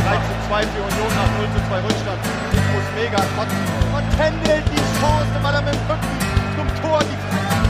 3:2 für Union nach 0:2 Rückstand. Ich muss mega kotzen. Und Kendall die Chance, weil er mit dem Rücken zum Tor die...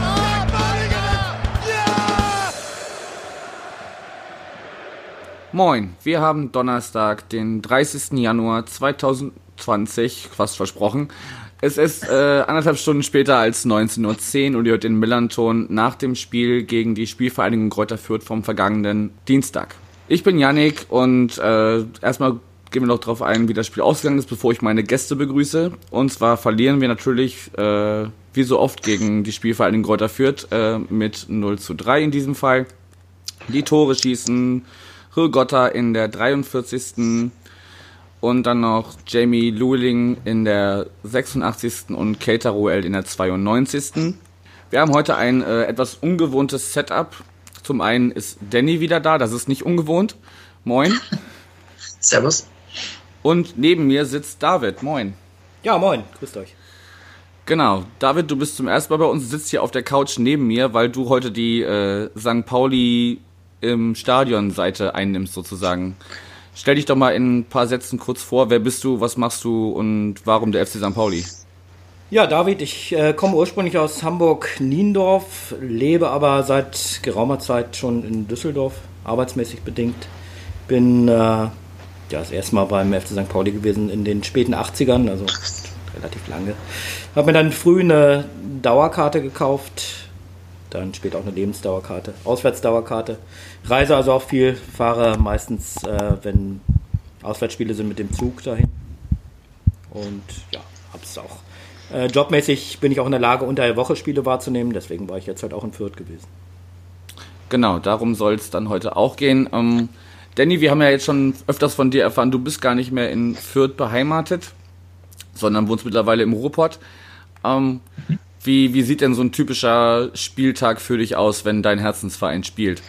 Moin, wir haben Donnerstag, den 30. Januar 2020, fast versprochen. Es ist 1,5 Stunden später als 19:10 Uhr und ihr hört den Millern-Ton nach dem Spiel gegen die Spielvereinigung Greuther Fürth vom vergangenen Dienstag. Ich bin Yannick und erstmal gehen wir noch darauf ein, wie das Spiel ausgegangen ist, bevor ich meine Gäste begrüße. Und zwar verlieren wir natürlich, wie so oft, gegen die Spielvereinigung Greuther Fürth mit 0:3 in diesem Fall. Die Tore schießen Rigotta in der 43. Und dann noch Jamie Lueling in der 86. und Keita Ruel in der 92. Wir haben heute ein etwas ungewohntes Setup. Zum einen ist Danny wieder da, das ist nicht ungewohnt. Moin. Servus. Und neben mir sitzt David. Moin. Ja, moin. Grüßt euch. Genau. David, du bist zum ersten Mal bei uns, sitzt hier auf der Couch neben mir, weil du heute die St. Pauli im Stadion-Seite einnimmst sozusagen. Stell dich doch mal in ein paar Sätzen kurz vor. Wer bist du, was machst du und warum der FC St. Pauli? Ja, David, ich komme ursprünglich aus Hamburg-Niendorf, lebe aber seit geraumer Zeit schon in Düsseldorf, arbeitsmäßig bedingt. Bin das erste Mal beim FC St. Pauli gewesen in den späten 80ern, also relativ lange. Habe mir dann früh eine Dauerkarte gekauft, dann später auch eine Lebensdauerkarte, Auswärtsdauerkarte. Reise also auch viel, fahre meistens, wenn Auswärtsspiele sind, mit dem Zug dahin. Und ja, hab's auch. Jobmäßig bin ich auch in der Lage, unter der Woche Spiele wahrzunehmen, deswegen war ich jetzt halt auch in Fürth gewesen. Genau, darum soll es dann heute auch gehen. Danny, wir haben ja jetzt schon öfters von dir erfahren, du bist gar nicht mehr in Fürth beheimatet, sondern wohnst mittlerweile im Ruhrpott. Wie sieht denn so ein typischer Spieltag für dich aus, wenn dein Herzensverein spielt?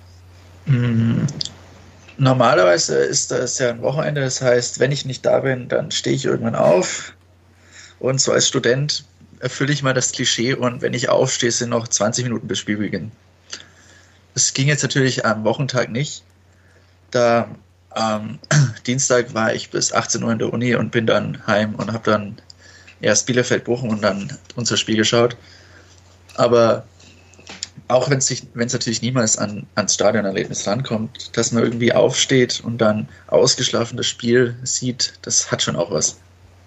Normalerweise ist das ja ein Wochenende, das heißt, wenn ich nicht da bin, dann stehe ich irgendwann auf und so als Student erfülle ich mal das Klischee und wenn ich aufstehe, sind noch 20 Minuten bis Spielbeginn. Das ging jetzt natürlich am Wochentag nicht, da am Dienstag war ich bis 18 Uhr in der Uni und bin dann heim und habe dann erst Bielefeld-Bochum und dann unser Spiel geschaut. Aber auch wenn es natürlich niemals ans Stadionerlebnis rankommt, dass man irgendwie aufsteht und dann ausgeschlafen das Spiel sieht, das hat schon auch was.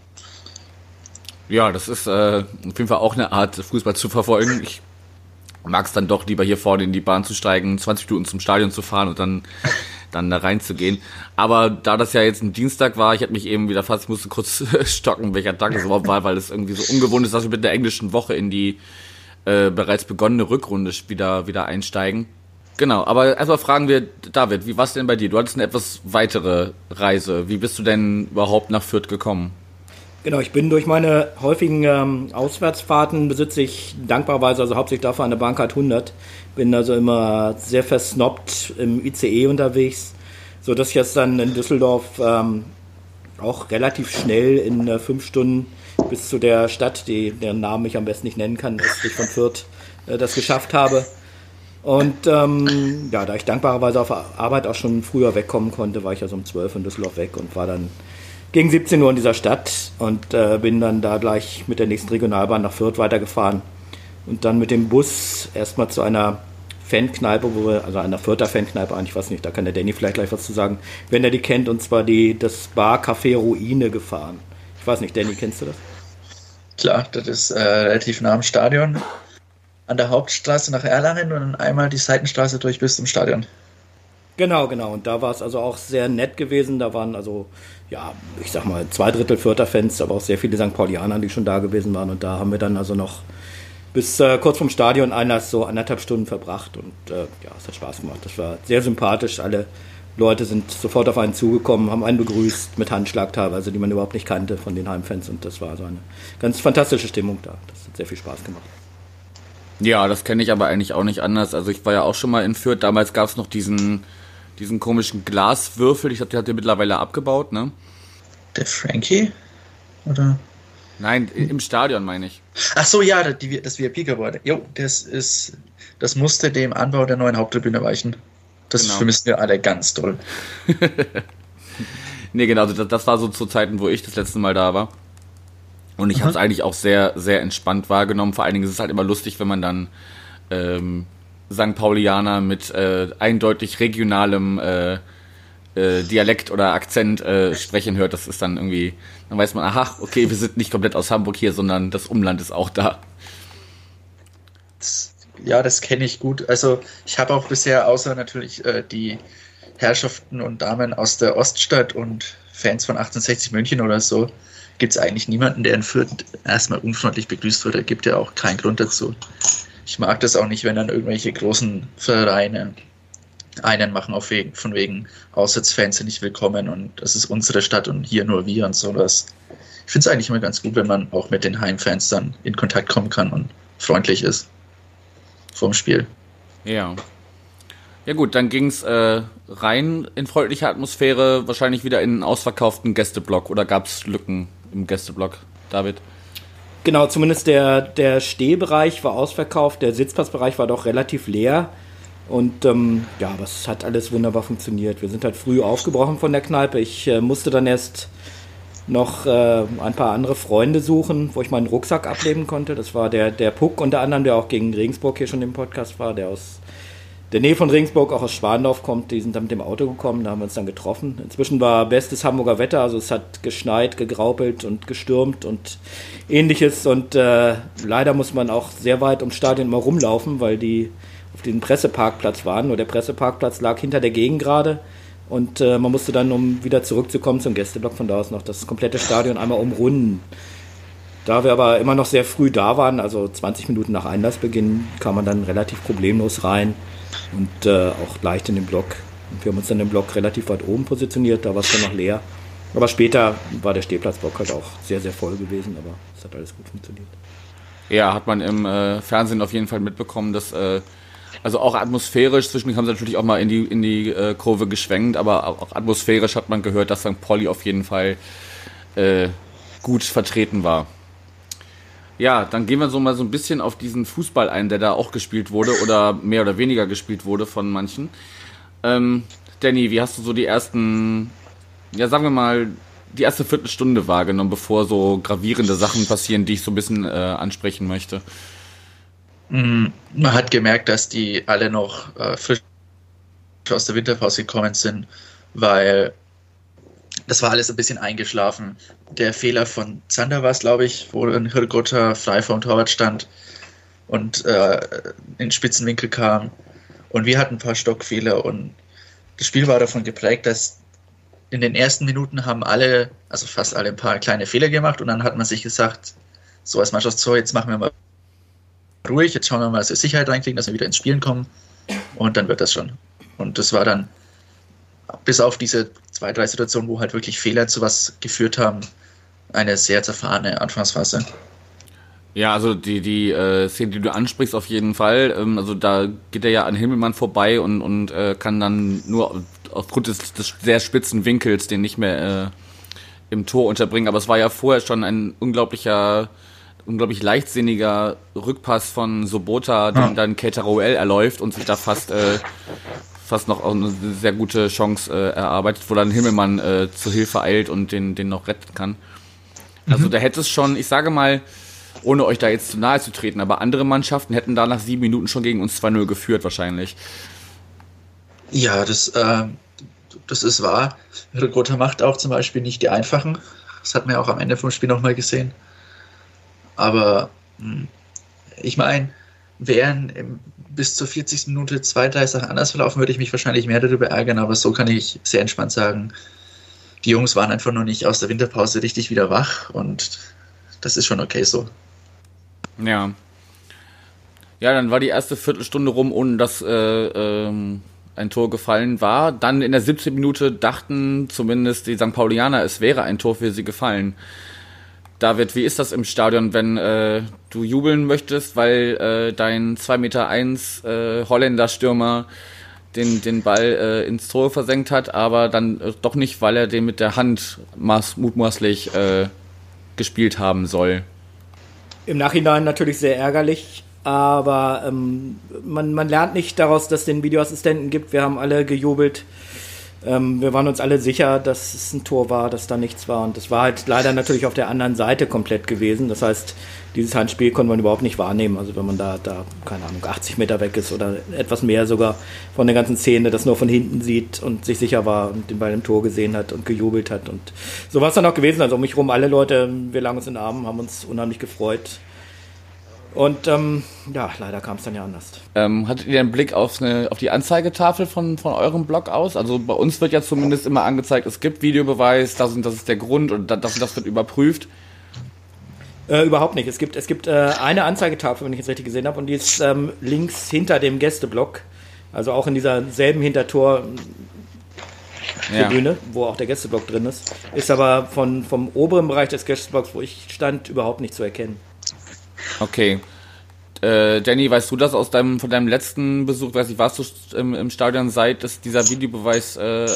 Ja, das ist auf jeden Fall auch eine Art, Fußball zu verfolgen. Ich mag es dann doch lieber hier vorne in die Bahn zu steigen, 20 Minuten zum Stadion zu fahren und dann da reinzugehen. Aber da das ja jetzt ein Dienstag war, ich musste kurz stocken, welcher Tag es überhaupt war, weil es irgendwie so ungewohnt ist, dass wir mit der englischen Woche in die bereits begonnene Rückrunde wieder einsteigen. Genau, aber erstmal fragen wir, David, wie war es denn bei dir? Du hattest eine etwas weitere Reise. Wie bist du denn überhaupt nach Fürth gekommen? Genau, ich bin durch meine häufigen Auswärtsfahrten besitze ich dankbarerweise, also hauptsächlich dafür eine Bahncard 100. Bin also immer sehr versnobbt im ICE unterwegs, sodass ich jetzt dann in Düsseldorf auch relativ schnell in 5 Stunden bis zu der Stadt, deren Namen ich am besten nicht nennen kann, östlich von Fürth, das geschafft habe. Und da ich dankbarerweise auf Arbeit auch schon früher wegkommen konnte, war ich also um 12 in Düsseldorf weg und war dann gegen 17 Uhr in dieser Stadt und bin dann da gleich mit der nächsten Regionalbahn nach Fürth weitergefahren und dann mit dem Bus erstmal zu einer Fankneipe, also einer Fürther Fankneipe, ich weiß nicht, da kann der Danny vielleicht gleich was zu sagen, wenn er die kennt, und zwar das Bar Café Ruine gefahren. Ich weiß nicht, Danny, kennst du das? Klar, das ist relativ nah am Stadion, an der Hauptstraße nach Erlangen und dann einmal die Seitenstraße durch bis zum Stadion. Genau. Und da war es also auch sehr nett gewesen. Da waren also, ja, ich sag mal, 2/3 Fürther-Fans, aber auch sehr viele St. Paulianer, die schon da gewesen waren. Und da haben wir dann also noch bis kurz vorm Stadion so 1,5 Stunden verbracht. Und es hat Spaß gemacht. Das war sehr sympathisch. Alle Leute sind sofort auf einen zugekommen, haben einen begrüßt, mit Handschlag teilweise, die man überhaupt nicht kannte von den Heimfans. Und das war so eine ganz fantastische Stimmung da. Das hat sehr viel Spaß gemacht. Ja, das kenne ich aber eigentlich auch nicht anders. Also ich war ja auch schon mal in Fürth. Damals gab es noch diesen komischen Glaswürfel. Ich glaube, der hat der mittlerweile abgebaut, ne? Der Frankie? Oder? Nein, im Stadion meine ich. Ach so, ja, das VIP-Gebäude. Jo, das musste dem Anbau der neuen Haupttribüne weichen. Das vermissen wir alle ganz doll. Nee, genau, das war so zu Zeiten, wo ich das letzte Mal da war. Und ich habe es eigentlich auch sehr, sehr entspannt wahrgenommen. Vor allen Dingen ist es halt immer lustig, wenn man dann St. Paulianer mit eindeutig regionalem Dialekt oder Akzent sprechen hört. Das ist dann irgendwie, dann weiß man, aha, okay, wir sind nicht komplett aus Hamburg hier, sondern das Umland ist auch da. Ja, das kenne ich gut. Also ich habe auch bisher, außer natürlich die Herrschaften und Damen aus der Oststadt und Fans von 1860 München oder so, gibt es eigentlich niemanden, der in Fürth erstmal unfreundlich begrüßt wird. Da gibt ja auch keinen Grund dazu. Ich mag das auch nicht, wenn dann irgendwelche großen Vereine einen machen von wegen Auswärtsfans sind nicht willkommen und das ist unsere Stadt und hier nur wir und sowas. Ich finde es eigentlich immer ganz gut, wenn man auch mit den Heimfans dann in Kontakt kommen kann und freundlich ist vorm Spiel. Ja. Ja gut, dann ging's rein in freundlicher Atmosphäre, wahrscheinlich wieder in einen ausverkauften Gästeblock, oder gab's Lücken im Gästeblock, David? Genau, zumindest der Stehbereich war ausverkauft, der Sitzplatzbereich war doch relativ leer. Und ja, aber es hat alles wunderbar funktioniert. Wir sind halt früh aufgebrochen von der Kneipe. Ich musste dann erst noch ein paar andere Freunde suchen, wo ich meinen Rucksack ablegen konnte. Das war der Puck unter anderem, der auch gegen Regensburg hier schon im Podcast war, der aus der Nähe von Regensburg, auch aus Schwandorf kommt. Die sind dann mit dem Auto gekommen, da haben wir uns dann getroffen. Inzwischen war bestes Hamburger Wetter, also es hat geschneit, gegraupelt und gestürmt und ähnliches. Und leider muss man auch sehr weit ums Stadion immer rumlaufen, weil die auf den Presseparkplatz waren. Nur der Presseparkplatz lag hinter der Gegengrade und man musste dann, um wieder zurückzukommen zum Gästeblock, von da aus noch das komplette Stadion einmal umrunden. Da wir aber immer noch sehr früh da waren, also 20 Minuten nach Einlassbeginn, kam man dann relativ problemlos rein und auch leicht in den Block. Und wir haben uns dann im Block relativ weit oben positioniert, da war es dann noch leer. Aber später war der Stehplatzblock halt auch sehr, sehr voll gewesen, aber es hat alles gut funktioniert. Ja, hat man im Fernsehen auf jeden Fall mitbekommen, dass also auch atmosphärisch, zwischendurch haben sie natürlich auch mal in die Kurve geschwenkt, aber auch atmosphärisch hat man gehört, dass St. Pauli auf jeden Fall gut vertreten war. Ja, dann gehen wir so mal so ein bisschen auf diesen Fußball ein, der da auch gespielt wurde oder mehr oder weniger gespielt wurde von manchen. Danny, wie hast du so die ersten, ja sagen wir mal, die erste Viertelstunde wahrgenommen, bevor so gravierende Sachen passieren, die ich so ein bisschen ansprechen möchte? Man hat gemerkt, dass die alle noch frisch aus der Winterpause gekommen sind, weil das war alles ein bisschen eingeschlafen. Der Fehler von Zander war es, glaube ich, wo ein Hirgota frei vom Torwart stand und in den Spitzenwinkel kam. Und wir hatten ein paar Stockfehler und das Spiel war davon geprägt, dass in den ersten Minuten haben alle, also fast alle, ein paar kleine Fehler gemacht und dann hat man sich gesagt, so als Mannschaft, so jetzt machen wir mal ruhig, jetzt schauen wir mal, dass wir Sicherheit reinkriegen, dass wir wieder ins Spielen kommen und dann wird das schon. Und das war dann, bis auf diese 2-3 Situationen, wo halt wirklich Fehler zu was geführt haben, eine sehr zerfahrene Anfangsphase. Ja, also die Szene, die du ansprichst, auf jeden Fall. Also da geht er ja an Himmelmann vorbei und kann dann nur aufgrund des sehr spitzen Winkels den nicht mehr im Tor unterbringen. Aber es war ja vorher schon ein unglaublich leichtsinniger Rückpass von Sobota, den dann Keita-Roel erläuft und sich da fast noch eine sehr gute Chance erarbeitet, wo dann Himmelmann zur Hilfe eilt und den noch retten kann. Also da hätte es schon, ich sage mal, ohne euch da jetzt zu nahe zu treten, aber andere Mannschaften hätten da nach 7 Minuten schon gegen uns 2-0 geführt wahrscheinlich. Ja, das ist wahr. Hirgota macht auch zum Beispiel nicht die einfachen. Das hat man ja auch am Ende vom Spiel nochmal gesehen. Aber ich meine, wären bis zur 40. Minute 2-3 Sachen anders verlaufen, würde ich mich wahrscheinlich mehr darüber ärgern, aber so kann ich sehr entspannt sagen, die Jungs waren einfach noch nicht aus der Winterpause richtig wieder wach und das ist schon okay so. Ja. Ja, dann war die erste Viertelstunde rum, ohne dass ein Tor gefallen war. Dann in der 17. Minute dachten zumindest die St. Paulianer, es wäre ein Tor für sie gefallen. David, wie ist das im Stadion, wenn du jubeln möchtest, weil dein 2,1 Meter Holländer-Stürmer den Ball ins Tor versenkt hat, aber dann doch nicht, weil er den mit der Hand mutmaßlich gespielt haben soll? Im Nachhinein natürlich sehr ärgerlich, aber man lernt nicht daraus, dass es den Videoassistenten gibt. Wir haben alle gejubelt, Wir waren uns alle sicher, dass es ein Tor war, dass da nichts war. Und das war halt leider natürlich auf der anderen Seite komplett gewesen. Das heißt, dieses Handspiel konnte man überhaupt nicht wahrnehmen. Also wenn man da, keine Ahnung, 80 Meter weg ist oder etwas mehr sogar von der ganzen Szene, das nur von hinten sieht und sich sicher war und den Ball im Tor gesehen hat und gejubelt hat. Und so war es dann auch gewesen. Also um mich rum alle Leute, wir lagen uns in den Armen, haben uns unheimlich gefreut. Und leider kam es dann ja anders. Hattet ihr einen Blick auf die Anzeigetafel von eurem Blog aus? Also bei uns wird ja zumindest immer angezeigt, es gibt Videobeweis, das ist der Grund und das wird überprüft. Überhaupt nicht. Es gibt eine Anzeigetafel, wenn ich es richtig gesehen habe, und die ist links hinter dem Gästeblock. Also auch in dieser selben Hintertor-Tribüne, wo auch der Gästeblock drin ist. Ist aber vom oberen Bereich des Gästeblocks, wo ich stand, überhaupt nicht zu erkennen. Okay. Danny, weißt du das von deinem letzten Besuch? Weiß ich, warst du im Stadion, seit dass dieser Videobeweis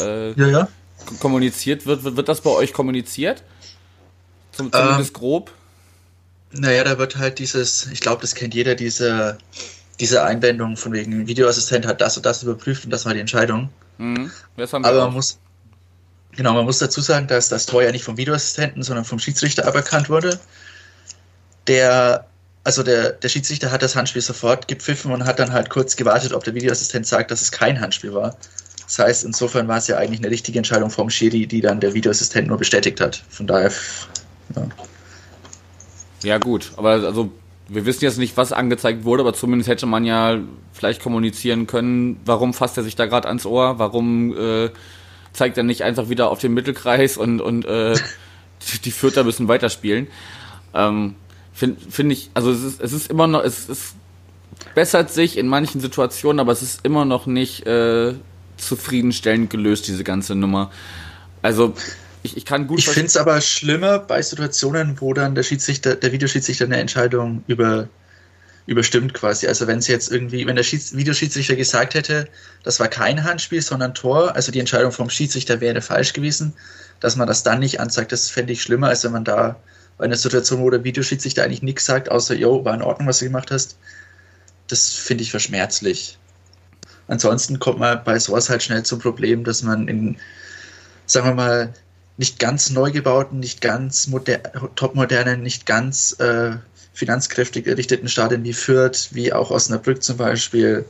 kommuniziert wird? Wird das bei euch kommuniziert? Zumindest grob? Naja, da wird halt ich glaube, das kennt jeder, diese Einblendung von wegen Videoassistent hat das und das überprüft und das war die Entscheidung. Mhm. Das haben wir Aber auch. man muss dazu sagen, dass das Tor ja nicht vom Videoassistenten, sondern vom Schiedsrichter aberkannt wurde. Der Schiedsrichter hat das Handspiel sofort gepfiffen und hat dann halt kurz gewartet, ob der Videoassistent sagt, dass es kein Handspiel war. Das heißt, insofern war es ja eigentlich eine richtige Entscheidung vom Schiri, die dann der Videoassistent nur bestätigt hat. Von daher, ja. Ja gut, aber also wir wissen jetzt nicht, was angezeigt wurde, aber zumindest hätte man ja vielleicht kommunizieren können, warum fasst er sich da gerade ans Ohr, warum zeigt er nicht einfach wieder auf den Mittelkreis und die Fürther müssen weiterspielen. Finde ich, also es ist immer noch, es bessert sich in manchen Situationen, aber es ist immer noch nicht zufriedenstellend gelöst, diese ganze Nummer. Also ich kann gut. Ich finde es aber schlimmer bei Situationen, wo dann der Videoschiedsrichter eine Entscheidung überstimmt quasi. Also wenn der Videoschiedsrichter gesagt hätte, das war kein Handspiel, sondern Tor, also die Entscheidung vom Schiedsrichter wäre falsch gewesen, dass man das dann nicht anzeigt, das fände ich schlimmer, als wenn man da bei einer Situation, wo der Videoschiedsrichter eigentlich nichts sagt, außer, war in Ordnung, was du gemacht hast, das finde ich verschmerzlich. Ansonsten kommt man bei sowas halt schnell zum Problem, dass man in, sagen wir mal, nicht ganz neu gebauten, nicht ganz topmodernen, nicht ganz finanzkräftig errichteten Stadien wie Fürth, wie auch Osnabrück zum Beispiel,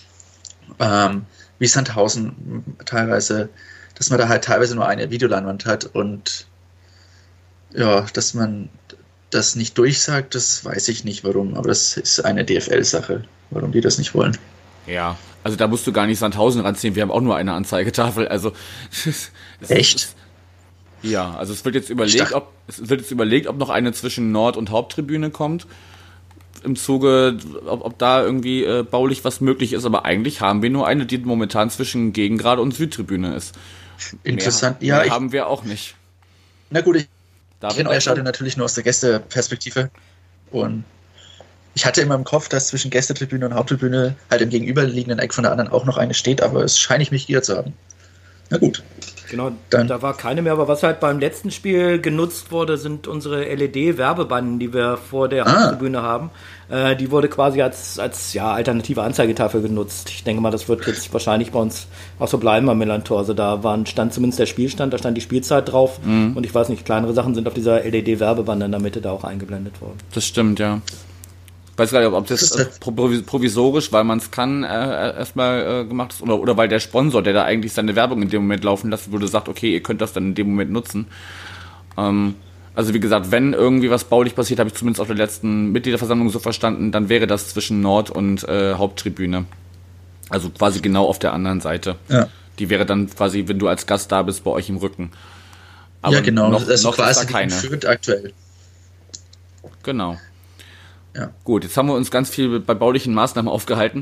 wie Sandhausen teilweise, dass man da halt teilweise nur eine Videoleinwand hat und ja, dass man das nicht durchsagt, das weiß ich nicht warum, aber das ist eine DFL-Sache, warum die das nicht wollen. Ja, also da musst du gar nicht Sandhausen ranziehen, wir haben auch nur eine Anzeigetafel, also echt? Ja, also es wird jetzt überlegt, ob noch eine zwischen Nord- und Haupttribüne kommt, im Zuge, ob da irgendwie baulich was möglich ist, aber eigentlich haben wir nur eine, die momentan zwischen Gegengrade und Südtribüne ist. Interessant, mehr haben wir auch nicht. Na gut, ich kenne euer Stadion natürlich nur aus der Gästeperspektive und ich hatte immer im Kopf, dass zwischen Gästetribüne und Haupttribüne halt im gegenüberliegenden Eck von der anderen auch noch eine steht, aber es scheine ich mich geirrt zu haben. Na gut. Genau, da war keine mehr, aber was halt beim letzten Spiel genutzt wurde, sind unsere LED-Werbebanden, die wir vor der Haupttribüne haben. Die wurde quasi als alternative Anzeigetafel genutzt. Ich denke mal, das wird jetzt wahrscheinlich bei uns auch so bleiben am Millantor. Also da stand zumindest der Spielstand, da stand die Spielzeit drauf und ich weiß nicht, kleinere Sachen sind auf dieser LED-Werbeband in der Mitte da auch eingeblendet worden. Das stimmt, ja. Ich weiß gar nicht, ob das provisorisch, weil man es kann, erstmal gemacht ist, oder weil der Sponsor, der da eigentlich seine Werbung in dem Moment laufen lassen würde, sagt, okay, ihr könnt das dann in dem Moment nutzen. Also wie gesagt, wenn irgendwie was baulich passiert, habe ich zumindest auf der letzten Mitgliederversammlung so verstanden, dann wäre das zwischen Nord- und Haupttribüne. Also quasi genau auf der anderen Seite. Ja. Die wäre dann quasi, wenn du als Gast da bist, bei euch im Rücken. Aber ja, genau, noch quasi ist da keine. Fürth aktuell. Genau. Ja. Gut, jetzt haben wir uns ganz viel bei baulichen Maßnahmen aufgehalten.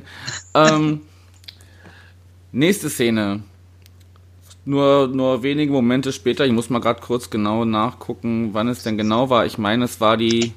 Nächste Szene. Nur wenige Momente später, ich muss mal gerade kurz genau nachgucken, wann es denn genau war. Ich meine, es war die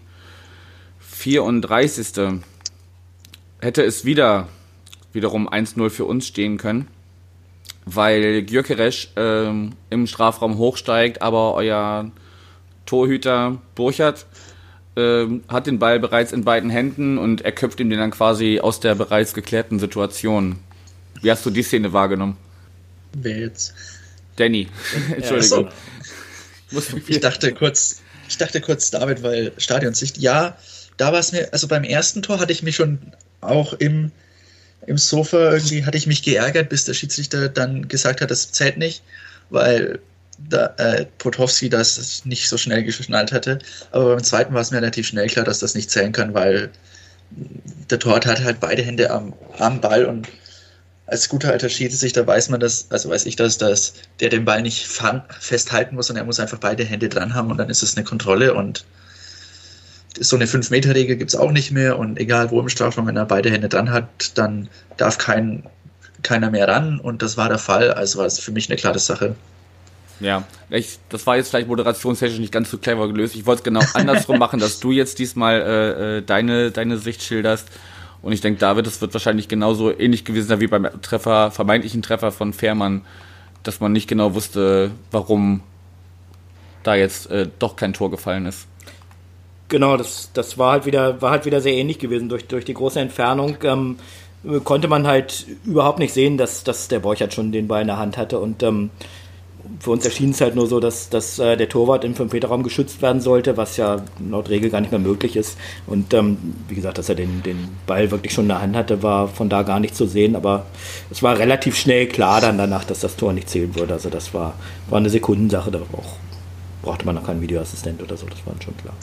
34. Hätte es wiederum 1-0 für uns stehen können, weil Gyökeres im Strafraum hochsteigt, aber euer Torhüter Burchard hat den Ball bereits in beiden Händen und er köpft ihm den dann quasi aus der bereits geklärten Situation. Wie hast du die Szene wahrgenommen? Wer jetzt? Danny. Entschuldigung. Ich dachte kurz, David, weil Stadionsicht. Ja, da war es mir, also beim ersten Tor hatte ich mich schon auch im Sofa irgendwie, hatte ich mich geärgert, bis der Schiedsrichter dann gesagt hat, das zählt nicht, weil Potowski das nicht so schnell geschnallt hatte. Aber beim zweiten war es mir relativ schnell klar, dass das nicht zählen kann, weil der Torwart hat halt beide Hände am Ball und als guter alter Schiedsrichter weiß man das, also weiß ich das, dass der den Ball nicht festhalten muss, sondern er muss einfach beide Hände dran haben und dann ist es eine Kontrolle und so eine 5-Meter-Regel gibt es auch nicht mehr und egal wo im Strafraum, wenn er beide Hände dran hat, dann darf keiner mehr ran und das war der Fall, also war es für mich eine klare Sache. Ja, das war jetzt vielleicht moderationstechnisch nicht ganz so clever gelöst. Ich wollte es genau andersrum machen, dass du jetzt diesmal deine Sicht schilderst. Und ich denke, David, das wird wahrscheinlich genauso ähnlich gewesen sein wie beim vermeintlichen Treffer von Fährmann, dass man nicht genau wusste, warum da jetzt doch kein Tor gefallen ist. Genau, das war halt wieder sehr ähnlich gewesen. Durch die große Entfernung konnte man halt überhaupt nicht sehen, dass der Borchert schon den Ball in der Hand hatte. Und für uns erschien es halt nur so, dass der Torwart im 5-Meter-Raum geschützt werden sollte, was ja laut Regel gar nicht mehr möglich ist. Und wie gesagt, dass er den Ball wirklich schon in der Hand hatte, war von da gar nicht zu sehen. Aber es war relativ schnell klar dann danach, dass das Tor nicht zählen würde. Also das war eine Sekundensache. Da brauchte man noch keinen Videoassistent oder so, das war schon klar.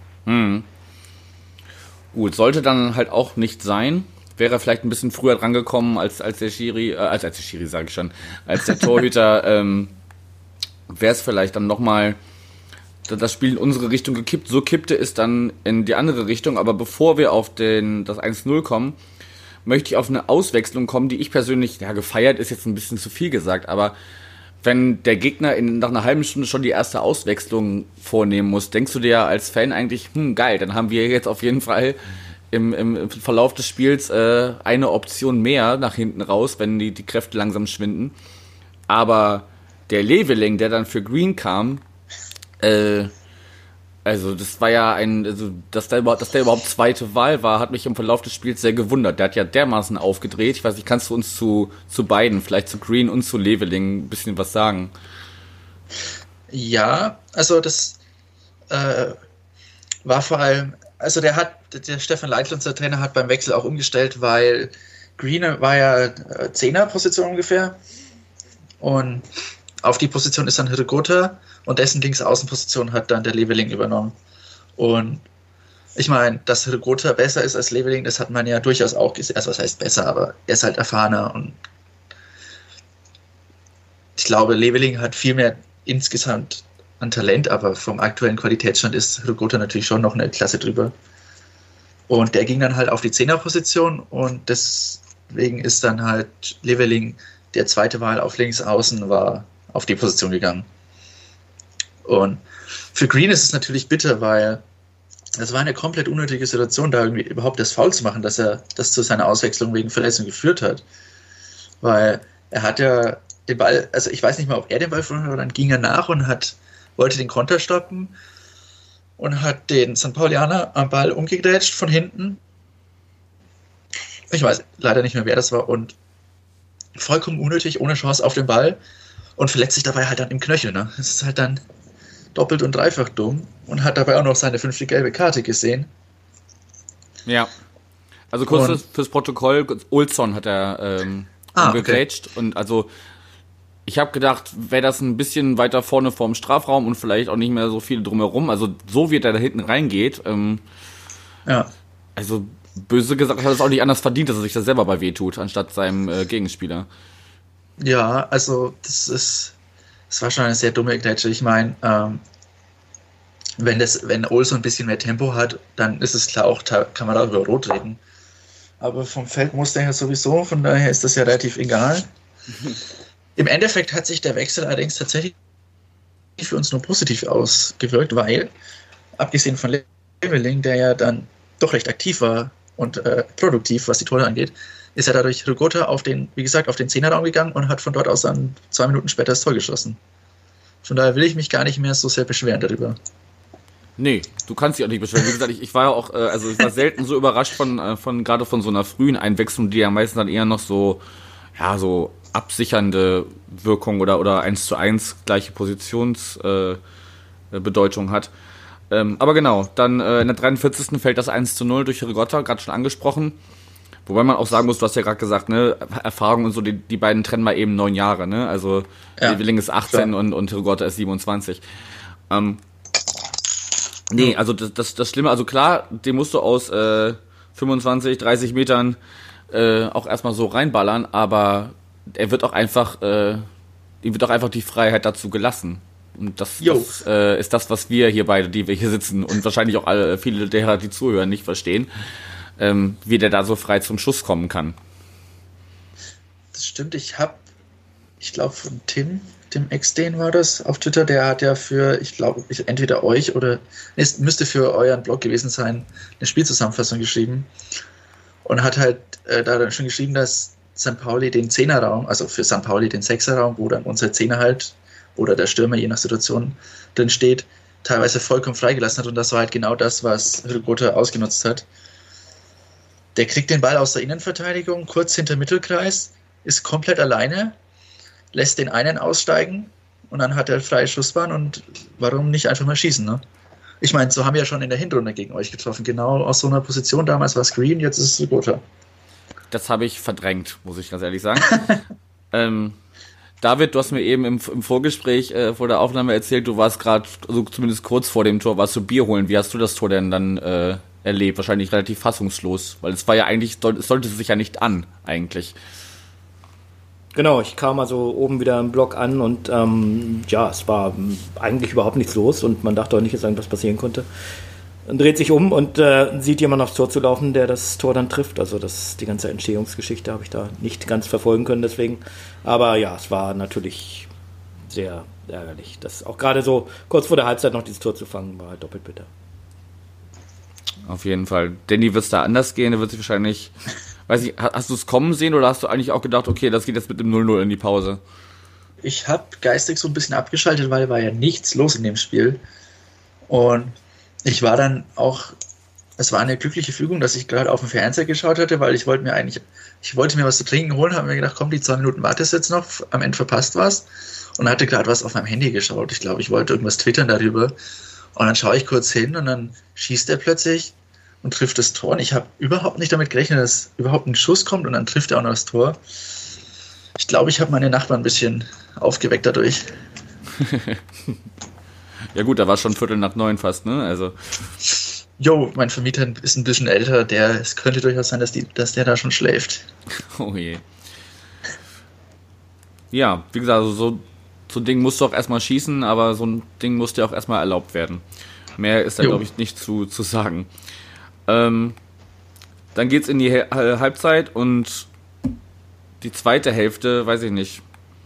Gut, sollte dann halt auch nicht sein. Wäre vielleicht ein bisschen früher drangekommen als der Schiri, als der Schiri sage ich schon, als der Torhüter, wäre es vielleicht dann nochmal das Spiel in unsere Richtung gekippt. So kippte es dann in die andere Richtung. Aber bevor wir auf das 1-0 kommen, möchte ich auf eine Auswechslung kommen, die ich persönlich, gefeiert ist jetzt ein bisschen zu viel gesagt, aber wenn der Gegner nach einer halben Stunde schon die erste Auswechslung vornehmen muss, denkst du dir ja als Fan eigentlich, geil, dann haben wir jetzt auf jeden Fall im Verlauf des Spiels eine Option mehr nach hinten raus, wenn die Kräfte langsam schwinden. Aber der Leveling, der dann für Green kam, also das war ja dass der überhaupt zweite Wahl war, hat mich im Verlauf des Spiels sehr gewundert. Der hat ja dermaßen aufgedreht. Ich weiß nicht, kannst du uns zu beiden, vielleicht zu Green und zu Leveling ein bisschen was sagen? Ja, also das war vor allem, also der Stefan Leitl, unser Trainer, hat beim Wechsel auch umgestellt, weil Green war ja 10er-Position ungefähr und auf die Position ist dann Hrgota und dessen Linksaußenposition hat dann der Leveling übernommen. Und ich meine, dass Hrgota besser ist als Leveling, das hat man ja durchaus auch gesehen. Also was heißt besser, aber er ist halt erfahrener und ich glaube, Leveling hat viel mehr insgesamt an Talent, aber vom aktuellen Qualitätsstand ist Hrgota natürlich schon noch eine Klasse drüber. Und der ging dann halt auf die 10er-Position und deswegen ist dann halt Leveling der zweite Wahl auf links außen war auf die Position gegangen. Und für Green ist es natürlich bitter, weil es war eine komplett unnötige Situation, da irgendwie überhaupt das Foul zu machen, dass er das zu seiner Auswechslung wegen Verletzung geführt hat. Weil er hat ja den Ball, also ich weiß nicht mal, ob er den Ball verloren hat, aber dann ging er nach und wollte den Konter stoppen und hat den St. Paulianer am Ball umgegrätscht von hinten. Ich weiß leider nicht mehr, wer das war und vollkommen unnötig, ohne Chance auf den Ball und verletzt sich dabei halt dann im Knöchel. Ne? Das ist halt dann doppelt und dreifach dumm und hat dabei auch noch seine 5. gelbe Karte gesehen. Ja. Also kurz fürs Protokoll, Olsson hat er gegrätscht und also ich habe gedacht, wäre das ein bisschen weiter vorne vorm Strafraum und vielleicht auch nicht mehr so viel drumherum, also so wie er da hinten reingeht, also böse gesagt, hat es auch nicht anders verdient, dass er sich das selber bei weh tut, anstatt seinem Gegenspieler. Ja, also das war schon eine sehr dumme Grätsche. Ich meine, wenn Olsson ein bisschen mehr Tempo hat, dann ist es klar, auch kann man da über Rot reden. Aber vom Feld muss der ja sowieso, von daher ist das ja relativ egal. Im Endeffekt hat sich der Wechsel allerdings tatsächlich für uns nur positiv ausgewirkt, weil, abgesehen von Leveling, der ja dann doch recht aktiv war und produktiv, was die Tore angeht, ist er dadurch Hrgota auf den 10er-Raum gegangen und hat von dort aus dann 2 Minuten später das Tor geschossen. Von daher will ich mich gar nicht mehr so sehr beschweren darüber. Nee, du kannst dich auch nicht beschweren. Wie gesagt, ich war ja auch, ich war selten so überrascht von gerade von so einer frühen Einwechslung, die ja meistens dann eher noch so absichernde Wirkung oder 1:1 gleiche Positionsbedeutung hat. Aber genau, dann in der 43. fällt das 1:0 durch Rigotta, gerade schon angesprochen. Wobei man auch sagen muss, du hast ja gerade gesagt, ne, Erfahrung und so, die beiden trennen mal eben 9 Jahre, ne? Also Willing ist 18 und Rigotta ist 27. Nee, also das Schlimme, also klar, den musst du aus 25, 30 Metern auch erstmal so reinballern, aber ihm wird auch einfach die Freiheit dazu gelassen. Und das ist das, was wir hier beide, die wir hier sitzen und wahrscheinlich auch viele derer, die zuhören, nicht verstehen, wie der da so frei zum Schuss kommen kann. Das stimmt, ich glaube von Tim Eckstein war das auf Twitter, der hat ja für, ich glaube, entweder euch oder, es müsste für euren Blog gewesen sein, eine Spielzusammenfassung geschrieben und hat halt da dann schon geschrieben, dass St. Pauli den 10er-Raum, also für St. Pauli den 6er-Raum, wo dann unser 10er halt oder der Stürmer je nach Situation drin steht, teilweise vollkommen freigelassen hat und das war halt genau das, was Rigotta ausgenutzt hat. Der kriegt den Ball aus der Innenverteidigung, kurz hinter Mittelkreis, ist komplett alleine, lässt den einen aussteigen und dann hat er freie Schussbahn und warum nicht einfach mal schießen, ne? Ich meine, so haben wir ja schon in der Hinrunde gegen euch getroffen, genau aus so einer Position, damals war es Green, jetzt ist es Rigotta. Das habe ich verdrängt, muss ich ganz ehrlich sagen. David, du hast mir eben im Vorgespräch vor der Aufnahme erzählt, du warst gerade, also zumindest kurz vor dem Tor, warst du Bier holen. Wie hast du das Tor denn dann erlebt? Wahrscheinlich relativ fassungslos, weil es war ja eigentlich, es sollte sich ja nicht an, eigentlich. Genau, ich kam also oben wieder im Block an und es war eigentlich überhaupt nichts los und man dachte auch nicht, dass irgendwas passieren konnte. Und dreht sich um und sieht jemand aufs Tor zu laufen, der das Tor dann trifft. Also die ganze Entstehungsgeschichte habe ich da nicht ganz verfolgen können deswegen. Aber ja, es war natürlich sehr ärgerlich. Das auch gerade so kurz vor der Halbzeit noch dieses Tor zu fangen, war halt doppelt bitter. Auf jeden Fall. Danny wird es da anders gehen, der wird sich wahrscheinlich, weiß ich, hast du es kommen sehen oder hast du eigentlich auch gedacht, okay, das geht jetzt mit dem 0:0 in die Pause? Ich habe geistig so ein bisschen abgeschaltet, weil war ja nichts los in dem Spiel. Und ich war dann auch, es war eine glückliche Fügung, dass ich gerade auf dem Fernseher geschaut hatte, weil ich wollte mir was zu trinken holen, habe mir gedacht, komm, die 2 Minuten wartest jetzt noch, am Ende verpasst was und hatte gerade was auf meinem Handy geschaut. Ich glaube, ich wollte irgendwas twittern darüber und dann schaue ich kurz hin und dann schießt er plötzlich und trifft das Tor und ich habe überhaupt nicht damit gerechnet, dass überhaupt ein Schuss kommt und dann trifft er auch noch das Tor. Ich glaube, ich habe meine Nachbarn ein bisschen aufgeweckt dadurch. Ja gut, da war schon 8:45 fast, ne? Also. Mein Vermieter ist ein bisschen älter, es könnte durchaus sein, dass der da schon schläft. Oh je. Ja, wie gesagt, also so ein Ding musst du auch erstmal schießen, aber so ein Ding muss dir auch erstmal erlaubt werden. Mehr ist da, glaube ich, nicht zu sagen. Dann geht's in die Halbzeit und die zweite Hälfte, weiß ich nicht.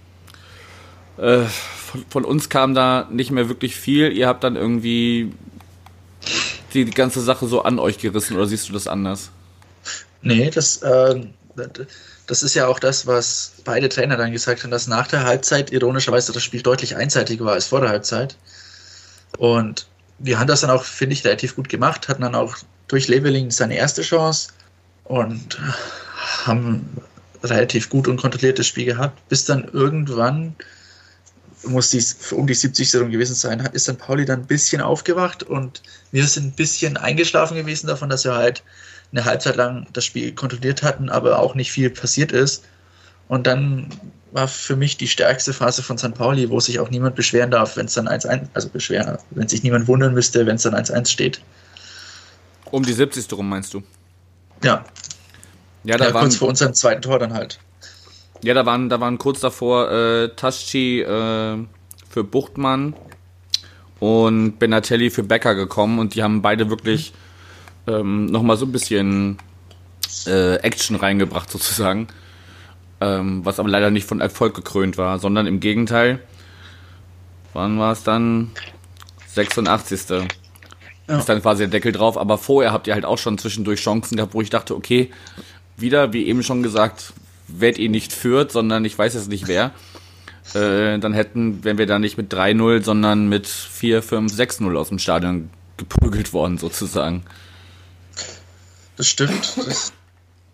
Von uns kam da nicht mehr wirklich viel. Ihr habt dann irgendwie die ganze Sache so an euch gerissen, oder siehst du das anders? Nee, das ist ja auch das, was beide Trainer dann gesagt haben, dass nach der Halbzeit ironischerweise das Spiel deutlich einseitiger war als vor der Halbzeit. Und wir haben das dann auch, finde ich, relativ gut gemacht, hatten dann auch durch Leveling seine erste Chance und haben relativ gut und kontrolliertes Spiel gehabt, bis dann irgendwann muss um die 70. rum gewesen sein, ist dann Pauli dann ein bisschen aufgewacht und wir sind ein bisschen eingeschlafen gewesen davon, dass wir halt eine Halbzeit lang das Spiel kontrolliert hatten, aber auch nicht viel passiert ist. Und dann war für mich die stärkste Phase von St. Pauli, wo sich auch niemand beschweren darf, wenn es dann 1:1, also wenn sich niemand wundern müsste, wenn es dann 1:1 steht. Um die 70. rum meinst du? Ja. Ja, kurz vor unserem zweiten Tor dann halt. Ja, da waren kurz davor Tasci für Buchtmann und Benatelli für Becker gekommen und die haben beide wirklich nochmal so ein bisschen Action reingebracht sozusagen, was aber leider nicht von Erfolg gekrönt war, sondern im Gegenteil, wann war es dann? 86. Ja. Ist dann quasi der Deckel drauf, aber vorher habt ihr halt auch schon zwischendurch Chancen gehabt, wo ich dachte, okay, wieder, wie eben schon gesagt, werdet ihr nicht Fürth, sondern ich weiß jetzt nicht wer, dann wären wir da nicht mit 3:0, sondern mit 4-5, 6:0 aus dem Stadion geprügelt worden sozusagen. Das stimmt.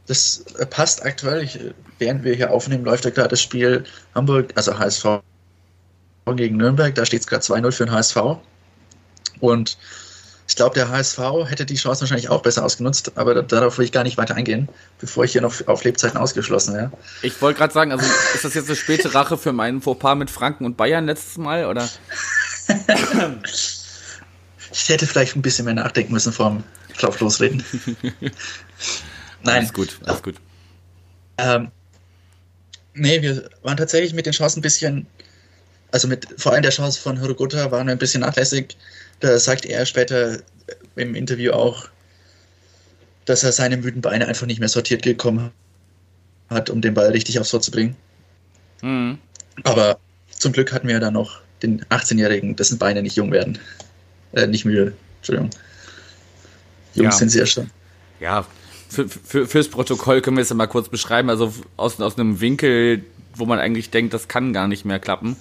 Das passt aktuell. Während wir hier aufnehmen, läuft ja gerade das Spiel Hamburg, also HSV gegen Nürnberg. Da steht es gerade 2-0 für den HSV. Und ich glaube, der HSV hätte die Chance wahrscheinlich auch besser ausgenutzt, aber darauf will ich gar nicht weiter eingehen, bevor ich hier noch auf Lebzeiten ausgeschlossen wäre. Ich wollte gerade sagen, also ist das jetzt eine späte Rache für meinen Fauxpas mit Franken und Bayern letztes Mal, oder? Ich hätte vielleicht ein bisschen mehr nachdenken müssen vorm drauf losreden. Nein. Alles gut. Nee, wir waren tatsächlich mit den Chancen ein bisschen, also mit vor allem der Chance von Hrgotta waren wir ein bisschen nachlässig. Da sagt er später im Interview auch, dass er seine müden Beine einfach nicht mehr sortiert gekommen hat, um den Ball richtig aufs Tor zu bringen. Mhm. Aber zum Glück hatten wir dann noch den 18-Jährigen, dessen Beine nicht jung werden. Nicht müde, Entschuldigung. Jungs sind sie ja schon. Ja, fürs Protokoll können wir es ja mal kurz beschreiben. Also aus einem Winkel, wo man eigentlich denkt, das kann gar nicht mehr klappen,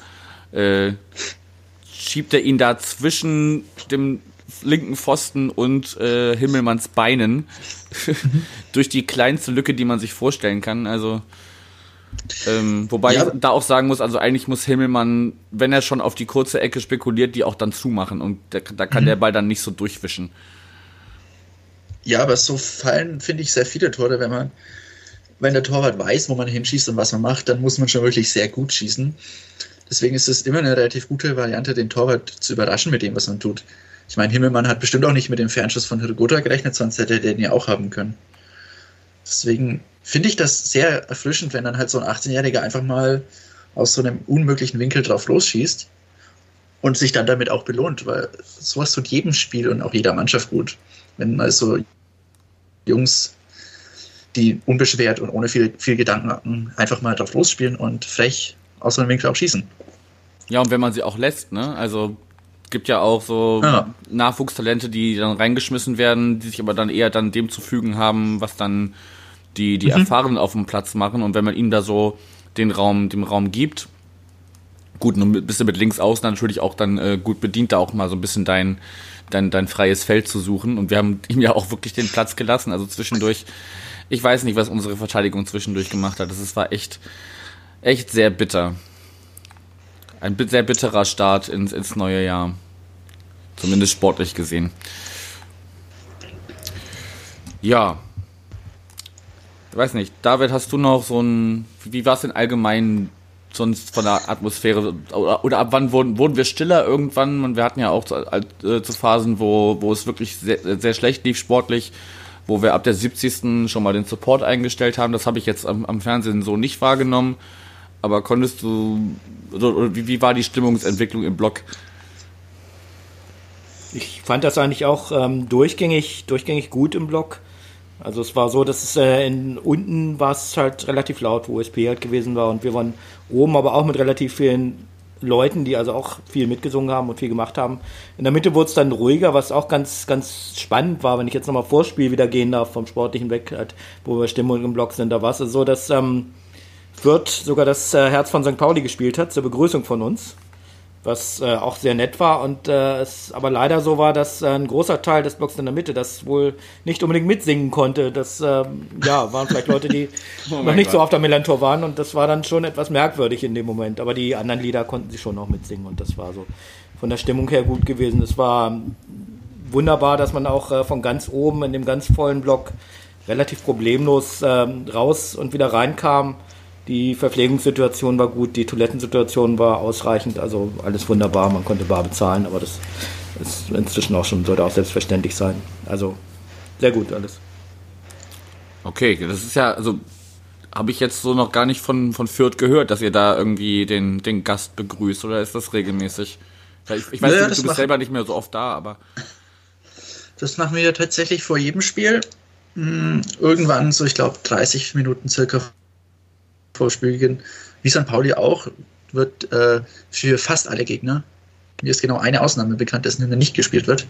schiebt er ihn da zwischen dem linken Pfosten und Himmelmanns Beinen durch die kleinste Lücke, die man sich vorstellen kann. Also wobei ich da auch sagen muss, also eigentlich muss Himmelmann, wenn er schon auf die kurze Ecke spekuliert, die auch dann zumachen und da kann der Ball dann nicht so durchwischen. Ja, aber so fallen, finde ich, sehr viele Tore, wenn der Torwart weiß, wo man hinschießt und was man macht, dann muss man schon wirklich sehr gut schießen. Deswegen ist es immer eine relativ gute Variante, den Torwart zu überraschen mit dem, was man tut. Ich meine, Himmelmann hat bestimmt auch nicht mit dem Fernschuss von Hrgotta gerechnet, sonst hätte er den ja auch haben können. Deswegen finde ich das sehr erfrischend, wenn dann halt so ein 18-Jähriger einfach mal aus so einem unmöglichen Winkel drauf losschießt und sich dann damit auch belohnt, weil sowas tut jedem Spiel und auch jeder Mannschaft gut. Wenn mal so Jungs, die unbeschwert und ohne viel Gedanken einfach mal drauf losspielen und frech aus so einem Winkel auch schießen. Ja, und wenn man sie auch lässt, ne? Also gibt ja auch so Nachwuchstalente, die dann reingeschmissen werden, die sich aber dann eher dann dem zu fügen haben, was dann die Erfahrenen auf dem Platz machen. Und wenn man ihnen da so dem Raum gibt, gut, nun bist du mit links außen natürlich auch dann gut bedient, da auch mal so ein bisschen dein freies Feld zu suchen. Und wir haben ihm ja auch wirklich den Platz gelassen. Also zwischendurch, ich weiß nicht, was unsere Verteidigung zwischendurch gemacht hat. Das war echt sehr bitter. Ein sehr bitterer Start ins neue Jahr. Zumindest sportlich gesehen. Ja. Ich weiß nicht, David, hast du noch wie war es denn allgemein sonst von der Atmosphäre? Oder ab wann wurden wir stiller irgendwann? Wir hatten ja auch zu Phasen, wo es wirklich sehr, sehr schlecht lief sportlich, wo wir ab der 70. schon mal den Support eingestellt haben. Das habe ich jetzt am Fernsehen so nicht wahrgenommen. Aber konntest du, oder wie war die Stimmungsentwicklung im Block? Ich fand das eigentlich auch durchgängig gut im Block. Also es war so, dass unten war es halt relativ laut, wo USP halt gewesen war, und wir waren oben aber auch mit relativ vielen Leuten, die also auch viel mitgesungen haben und viel gemacht haben. In der Mitte wurde es dann ruhiger, was auch ganz, ganz spannend war, wenn ich jetzt nochmal vor Spiel wieder gehen darf, vom Sportlichen weg, halt, wo wir Stimmung im Block sind. Da war es so, dass Fürth sogar das Herz von St. Pauli gespielt hat zur Begrüßung von uns, was auch sehr nett war, und es aber leider so war, dass ein großer Teil des Blocks in der Mitte das wohl nicht unbedingt mitsingen konnte. Das waren vielleicht Leute, die noch nicht so auf der Millantor waren, und das war dann schon etwas merkwürdig in dem Moment. Aber die anderen Lieder konnten sie schon noch mitsingen, und das war so von der Stimmung her gut gewesen. Es war wunderbar, dass man auch von ganz oben in dem ganz vollen Block relativ problemlos raus und wieder reinkam. Die Verpflegungssituation war gut, die Toilettensituation war ausreichend, also alles wunderbar, man konnte bar bezahlen, aber das ist inzwischen auch schon, sollte auch selbstverständlich sein. Also sehr gut alles. Okay, das ist ja, also habe ich jetzt so noch gar nicht von Fürth gehört, dass ihr da irgendwie den Gast begrüßt, oder ist das regelmäßig? Ich weiß, du bist selber nicht mehr so oft da, aber... Das machen wir ja tatsächlich vor jedem Spiel. Irgendwann so, ich glaube, 30 Minuten circa vor Spielbeginn, wie St. Pauli auch, wird für fast alle Gegner, mir ist genau eine Ausnahme bekannt, dessen Hymne nicht gespielt wird.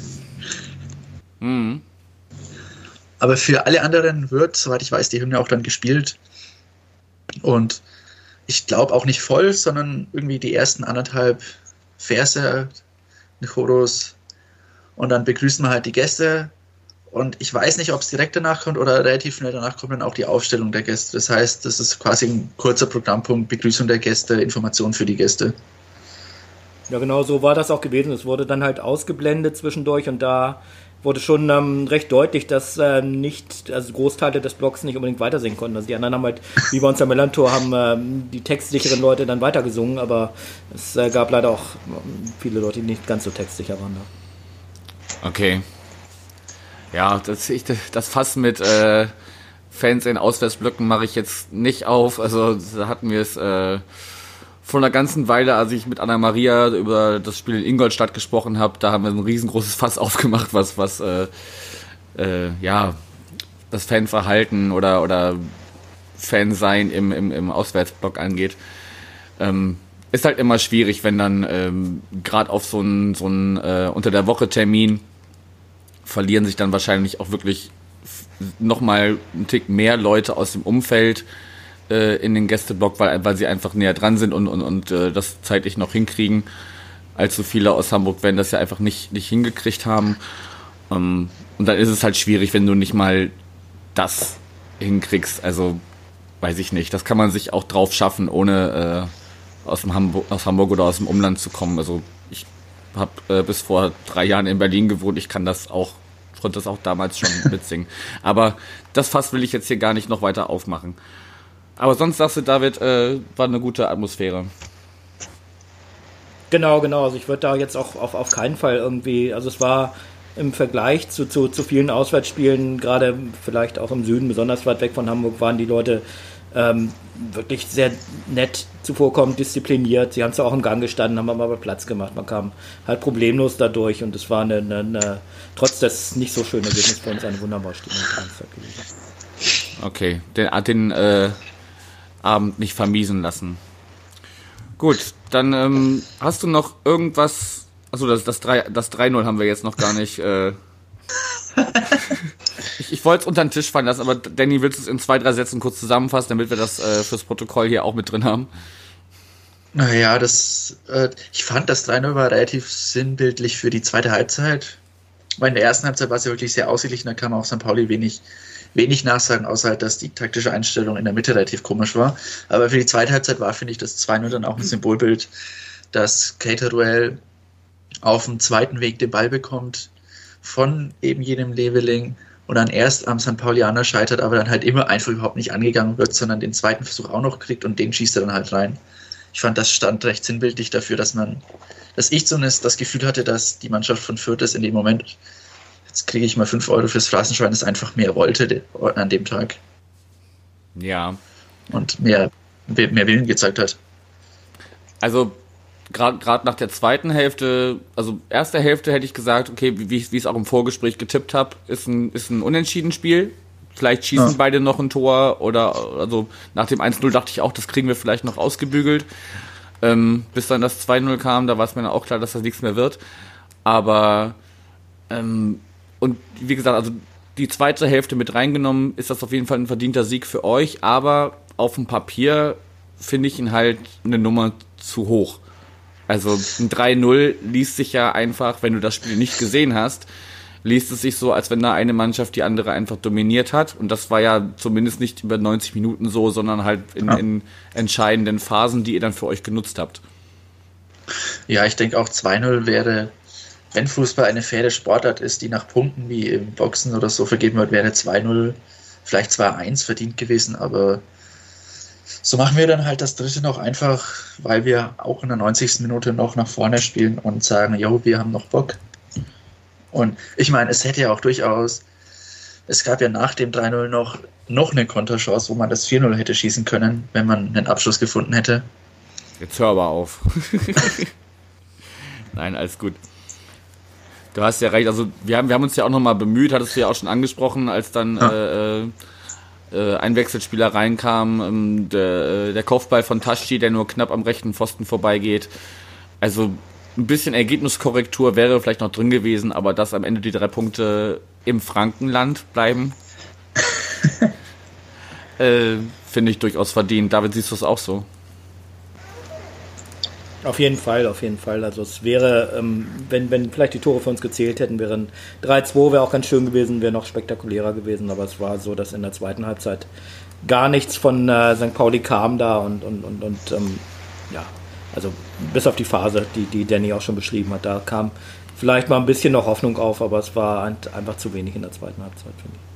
Mhm. Aber für alle anderen wird, soweit ich weiß, die Hymne auch dann gespielt. Und ich glaube auch nicht voll, sondern irgendwie die ersten 1,5 Verse, Choros, und dann begrüßen wir halt die Gäste Und ich weiß nicht, ob es direkt danach kommt oder relativ schnell danach kommt dann auch die Aufstellung der Gäste. Das heißt, das ist quasi ein kurzer Programmpunkt, Begrüßung der Gäste, Informationen für die Gäste. Ja, genau so war das auch gewesen. Es wurde dann halt ausgeblendet zwischendurch und da wurde schon recht deutlich, dass also Großteile des Blogs nicht unbedingt weitersingen konnten. Also die anderen haben halt, wie bei uns am Millantor, haben die textsicheren Leute dann weitergesungen, aber es gab leider auch viele Leute, die nicht ganz so textsicher waren da. Okay. Ja, das Fass mit Fans in Auswärtsblöcken mache ich jetzt nicht auf. Also da hatten wir es vor einer ganzen Weile, als ich mit Anna-Maria über das Spiel in Ingolstadt gesprochen habe, da haben wir ein riesengroßes Fass aufgemacht, was das Fanverhalten oder Fansein im Auswärtsblock angeht. Ist halt immer schwierig, wenn dann gerade auf so einen unter der Woche Termin verlieren sich dann wahrscheinlich auch wirklich nochmal einen Tick mehr Leute aus dem Umfeld in den Gästeblock, weil sie einfach näher dran sind und das zeitlich noch hinkriegen. Allzu viele aus Hamburg werden das ja einfach nicht hingekriegt haben. Und dann ist es halt schwierig, wenn du nicht mal das hinkriegst. Also, weiß ich nicht. Das kann man sich auch drauf schaffen, ohne aus Hamburg oder aus dem Umland zu kommen. Also, ich habe bis vor 3 Jahren in Berlin gewohnt. Ich konnte das auch damals schon mitsingen. Aber das Fass will ich jetzt hier gar nicht noch weiter aufmachen. Aber sonst sagst du, David, war eine gute Atmosphäre. Genau. Also ich würde da jetzt auch auf keinen Fall irgendwie, also es war im Vergleich zu vielen Auswärtsspielen, gerade vielleicht auch im Süden, besonders weit weg von Hamburg, waren die Leute wirklich sehr nett zuvorkommend, diszipliniert. Sie haben zwar auch im Gang gestanden, haben aber Platz gemacht. Man kam halt problemlos dadurch und es war trotz des nicht so schönen Ergebnisses für uns eine wunderbare Stimmung gewesen. Okay, den Abend nicht vermiesen lassen. Gut, dann hast du noch irgendwas. Achso, das 3-0 haben wir jetzt noch gar nicht. Ich wollte es unter den Tisch fallen lassen, aber Danny, willst du es in 2-3 Sätzen kurz zusammenfassen, damit wir das fürs Protokoll hier auch mit drin haben? Naja, ich fand, das 3-0 war relativ sinnbildlich für die zweite Halbzeit. Weil in der ersten Halbzeit war es ja wirklich sehr ausgeglichen, da kam auch St. Pauli wenig nachsagen, außer halt, dass die taktische Einstellung in der Mitte relativ komisch war. Aber für die zweite Halbzeit war, finde ich, das 2-0 dann auch ein Symbolbild, dass Caterwell auf dem zweiten Weg den Ball bekommt von eben jedem Leveling und dann erst am St. Paulianer scheitert, aber dann halt immer einfach überhaupt nicht angegangen wird, sondern den zweiten Versuch auch noch kriegt und den schießt er dann halt rein. Ich fand, das stand recht sinnbildlich dafür, dass ich zumindest das Gefühl hatte, dass die Mannschaft von Fürth es in dem Moment, jetzt kriege ich mal 5 Euro fürs Phrasenschwein, es einfach mehr wollte an dem Tag. Ja. Und mehr Willen gezeigt hat. Also gerade nach der zweiten Hälfte, also erste Hälfte hätte ich gesagt, okay, wie ich es auch im Vorgespräch getippt habe, ist ein Unentschieden-Spiel. Vielleicht schießen beide noch ein Tor also nach dem 1-0 dachte ich auch, das kriegen wir vielleicht noch ausgebügelt. Bis dann das 2-0 kam, da war es mir dann auch klar, dass das nichts mehr wird. Aber und wie gesagt, also die zweite Hälfte mit reingenommen, ist das auf jeden Fall ein verdienter Sieg für euch, aber auf dem Papier finde ich ihn halt eine Nummer zu hoch. Also ein 3-0 liest sich ja einfach, wenn du das Spiel nicht gesehen hast, liest es sich so, als wenn da eine Mannschaft die andere einfach dominiert hat. Und das war ja zumindest nicht über 90 Minuten so, sondern halt in entscheidenden Phasen, die ihr dann für euch genutzt habt. Ja, ich denke auch 2-0 wäre, wenn Fußball eine faire Sportart ist, die nach Punkten wie im Boxen oder so vergeben wird, wäre 2-0, vielleicht 2-1 verdient gewesen, aber so machen wir dann halt das dritte noch einfach, weil wir auch in der 90. Minute noch nach vorne spielen und sagen, jo, wir haben noch Bock. Und ich meine, es hätte ja auch durchaus, es gab ja nach dem 3-0 noch eine Konterchance, wo man das 4-0 hätte schießen können, wenn man einen Abschluss gefunden hätte. Jetzt hör aber auf. Nein, alles gut. Du hast ja recht, also wir haben uns ja auch nochmal bemüht, hattest du ja auch schon angesprochen, als dann ein Wechselspieler reinkam, der Kopfball von Taschi, der nur knapp am rechten Pfosten vorbeigeht. Also ein bisschen Ergebniskorrektur wäre vielleicht noch drin gewesen, aber dass am Ende die 3 Punkte im Frankenland bleiben, finde ich durchaus verdient. David, siehst du es auch so? Auf jeden Fall, auf jeden Fall. Also es wäre, wenn vielleicht die Tore für uns gezählt hätten, wäre ein 3-2 wäre auch ganz schön gewesen, wäre noch spektakulärer gewesen, aber es war so, dass in der zweiten Halbzeit gar nichts von St. Pauli kam da und ja, also bis auf die Phase, die Danny auch schon beschrieben hat, da kam vielleicht mal ein bisschen noch Hoffnung auf, aber es war einfach zu wenig in der zweiten Halbzeit, finde ich.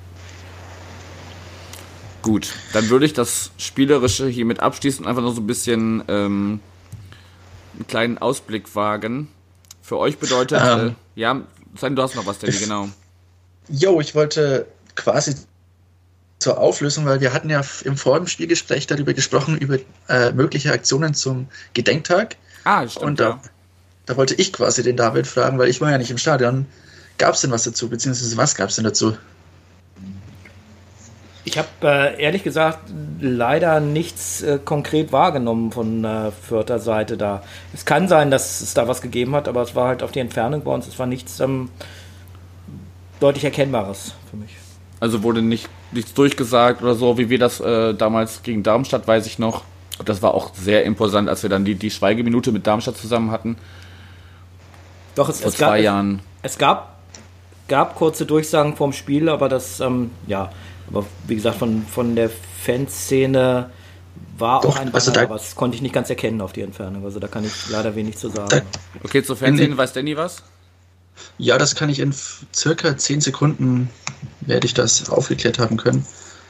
Gut, dann würde ich das Spielerische hiermit abschließen und einfach noch so ein bisschen einen kleinen Ausblick wagen. Für euch bedeutet, ja, du hast noch was, Danny, genau. Jo, ich wollte quasi zur Auflösung, weil wir hatten ja im vorigen Spielgespräch darüber gesprochen, über mögliche Aktionen zum Gedenktag. Ah, stimmt, und da wollte ich quasi den David fragen, weil ich war ja nicht im Stadion. Gab es denn was dazu, beziehungsweise was gab es denn dazu? Ich habe ehrlich gesagt leider nichts konkret wahrgenommen von Fürther Seite da. Es kann sein, dass es da was gegeben hat, aber es war halt auf die Entfernung bei uns. Es war nichts deutlich Erkennbares für mich. Also wurde nichts durchgesagt oder so, wie wir das damals gegen Darmstadt, weiß ich noch. Das war auch sehr imposant, als wir dann die Schweigeminute mit Darmstadt zusammen hatten. Doch, vor 2 Jahren. Es gab kurze Durchsagen vorm Spiel, aber das, aber wie gesagt, von der Fanszene war doch auch ein Banner, aber das konnte ich nicht ganz erkennen auf die Entfernung. Also da kann ich leider wenig zu sagen. Okay, zur Fanszene, weiß Danny was? Ja, das kann ich in circa 10 Sekunden, werde ich das aufgeklärt haben können.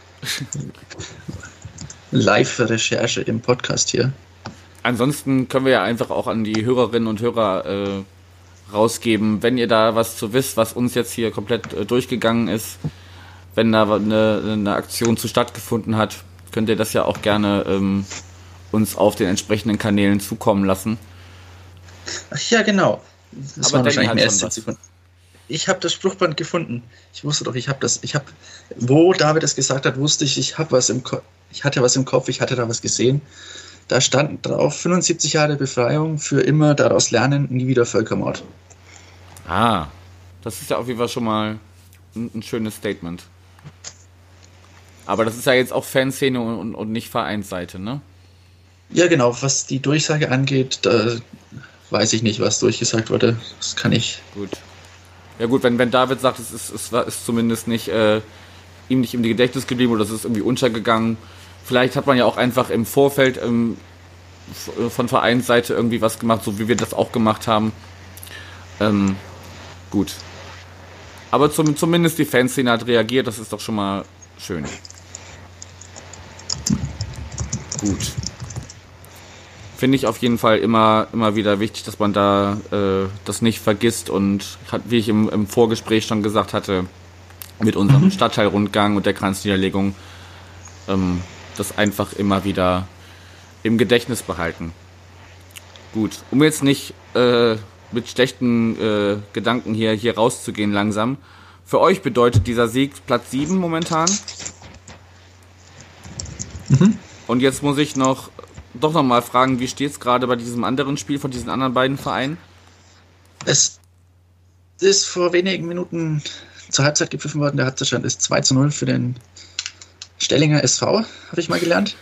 Live-Recherche im Podcast hier. Ansonsten können wir ja einfach auch an die Hörerinnen und Hörer rausgeben, wenn ihr da was zu wisst, was uns jetzt hier komplett durchgegangen ist, wenn da eine Aktion zu stattgefunden hat, könnt ihr das ja auch gerne uns auf den entsprechenden Kanälen zukommen lassen. Ach ja, genau. Das aber war wahrscheinlich hat mehr als 10 Sekunden. Ich habe das Spruchband gefunden. Ich wusste doch, wo David es gesagt hat, wusste ich, ich hatte was im Kopf, ich hatte da was gesehen. Da stand drauf, 75 Jahre Befreiung, für immer daraus lernen, nie wieder Völkermord. Ah, das ist ja auf jeden Fall schon mal ein schönes Statement. Aber das ist ja jetzt auch Fanszene und nicht Vereinsseite, ne? Ja, genau. Was die Durchsage angeht, da weiß ich nicht, was durchgesagt wurde. Das kann ich... Gut. Ja gut, wenn David sagt, es ist zumindest nicht ihm nicht im Gedächtnis geblieben oder es ist irgendwie untergegangen. Vielleicht hat man ja auch einfach im Vorfeld von Vereinsseite irgendwie was gemacht, so wie wir das auch gemacht haben. Gut. Aber zumindest die Fanszene hat reagiert, das ist doch schon mal schön. Gut. Finde ich auf jeden Fall immer wieder wichtig, dass man da das nicht vergisst und wie ich im Vorgespräch schon gesagt hatte, mit unserem Stadtteilrundgang und der Kranzniederlegung, das einfach immer wieder im Gedächtnis behalten. Gut, um jetzt nicht mit schlechten Gedanken hier rauszugehen langsam. Für euch bedeutet dieser Sieg Platz 7 momentan. Und jetzt muss ich noch mal fragen, wie steht es gerade bei diesem anderen Spiel von diesen anderen beiden Vereinen? Es ist vor wenigen Minuten zur Halbzeit gepfiffen worden. Der Halbzeitstand ist 2-0 für den Stellinger SV, habe ich mal gelernt.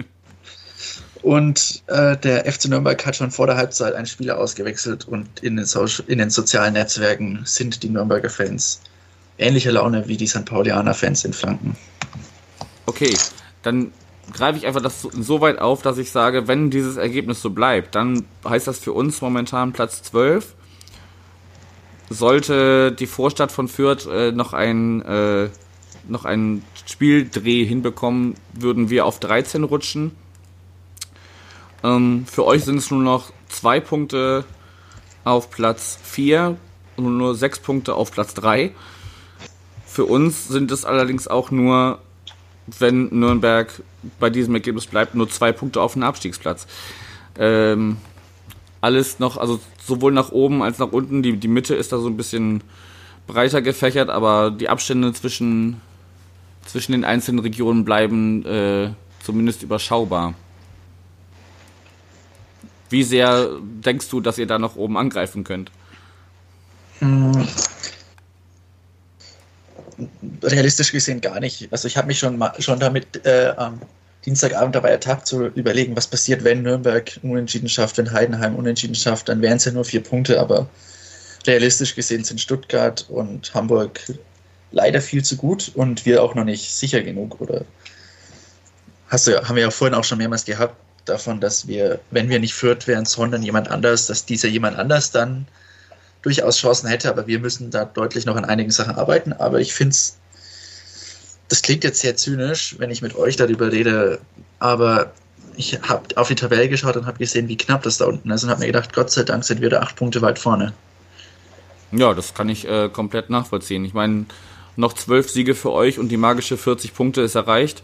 Und der FC Nürnberg hat schon vor der Halbzeit einen Spieler ausgewechselt und in den sozialen Netzwerken sind die Nürnberger Fans ähnlicher Laune wie die St. Paulianer Fans in Flanken. Okay, dann greife ich einfach das so weit auf, dass ich sage, wenn dieses Ergebnis so bleibt, dann heißt das für uns momentan Platz 12. Sollte die Vorstadt von Fürth noch einen Spieldreh hinbekommen, würden wir auf 13 rutschen. Für euch sind es nur noch 2 Punkte auf Platz 4 und nur 6 Punkte auf Platz 3. Für uns sind es allerdings auch nur, wenn Nürnberg bei diesem Ergebnis bleibt, nur 2 Punkte auf den Abstiegsplatz. Alles noch, also sowohl nach oben als nach unten, die Mitte ist da so ein bisschen breiter gefächert, aber die Abstände zwischen den einzelnen Regionen bleiben zumindest überschaubar. Wie sehr denkst du, dass ihr da noch oben angreifen könnt? Realistisch gesehen gar nicht. Also ich habe mich schon damit Dienstagabend dabei ertappt, zu überlegen, was passiert, wenn Nürnberg unentschieden schafft, wenn Heidenheim unentschieden schafft, dann wären es ja nur 4 Punkte, aber realistisch gesehen sind Stuttgart und Hamburg leider viel zu gut und wir auch noch nicht sicher genug. Oder haben wir ja vorhin auch schon mehrmals gehabt, davon, dass wir, wenn wir nicht Fürth wären, sondern jemand anders, dass dieser jemand anders dann durchaus Chancen hätte, aber wir müssen da deutlich noch an einigen Sachen arbeiten. Aber ich finde es, das klingt jetzt sehr zynisch, wenn ich mit euch darüber rede, aber ich habe auf die Tabelle geschaut und habe gesehen, wie knapp das da unten ist und habe mir gedacht, Gott sei Dank sind wir da 8 Punkte weit vorne. Ja, das kann ich komplett nachvollziehen. Ich meine, noch 12 Siege für euch und die magische 40 Punkte ist erreicht.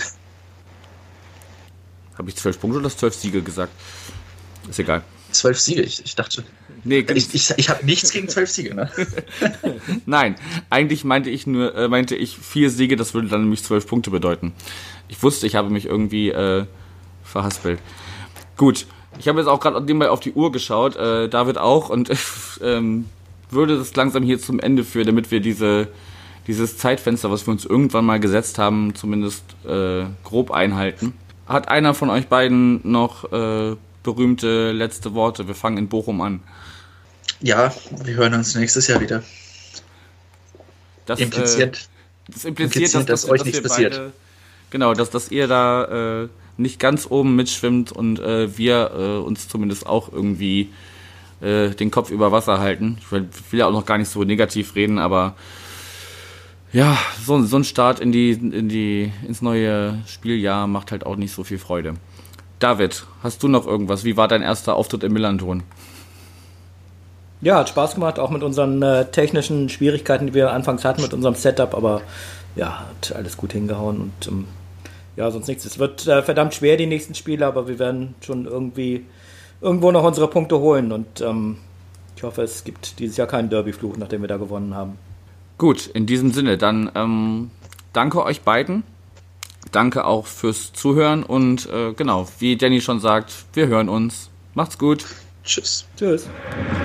Habe ich 12 Punkte oder 12 Siege gesagt? Ist egal. 12 Siege, ich dachte schon. Nee, ich habe nichts gegen 12 Siege, ne? Nein, eigentlich meinte ich 4 Siege, das würde dann nämlich 12 Punkte bedeuten. Ich wusste, ich habe mich irgendwie verhaspelt. Gut, ich habe jetzt auch gerade nebenbei auf die Uhr geschaut, David auch, und würde das langsam hier zum Ende führen, damit wir dieses Zeitfenster, was wir uns irgendwann mal gesetzt haben, zumindest grob einhalten. Hat einer von euch beiden noch berühmte letzte Worte? Wir fangen in Bochum an. Ja, wir hören uns nächstes Jahr wieder. Das impliziert, dass euch nichts passiert. Genau, dass ihr da nicht ganz oben mitschwimmt und wir uns zumindest auch irgendwie den Kopf über Wasser halten. Ich will ja auch noch gar nicht so negativ reden, aber ja, so ein Start ins neue Spieljahr macht halt auch nicht so viel Freude. David, hast du noch irgendwas? Wie war dein erster Auftritt im Millanton? Ja, hat Spaß gemacht, auch mit unseren technischen Schwierigkeiten, die wir anfangs hatten mit unserem Setup, aber ja, hat alles gut hingehauen und ja, sonst nichts. Es wird verdammt schwer, die nächsten Spiele, aber wir werden schon irgendwo noch unsere Punkte holen und ich hoffe, es gibt dieses Jahr keinen Derby-Fluch, nachdem wir da gewonnen haben. Gut, in diesem Sinne, dann danke euch beiden. Danke auch fürs Zuhören und genau, wie Danny schon sagt, wir hören uns. Macht's gut. Tschüss. Tschüss.